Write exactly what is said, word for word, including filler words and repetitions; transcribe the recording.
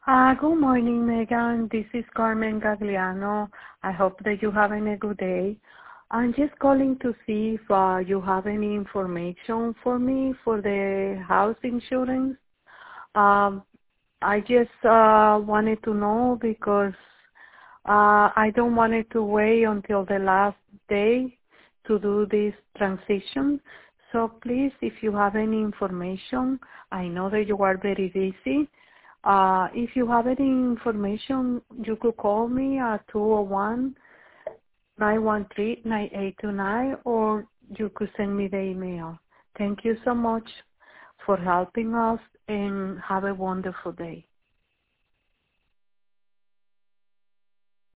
Uh, good morning, Megan. This is Carmen Gagliano. I hope that you're having a good day. I'm just calling to see if uh, you have any information for me for the house insurance. Um, I just uh, wanted to know because uh, I don't want it to wait until the last day to do this transition. So please, if you have any information, I know that you are very busy. Uh, if you have any information, you could call me at two oh one, nine one three, nine eight two nine or you could send me the email. Thank you so much for helping us and have a wonderful day.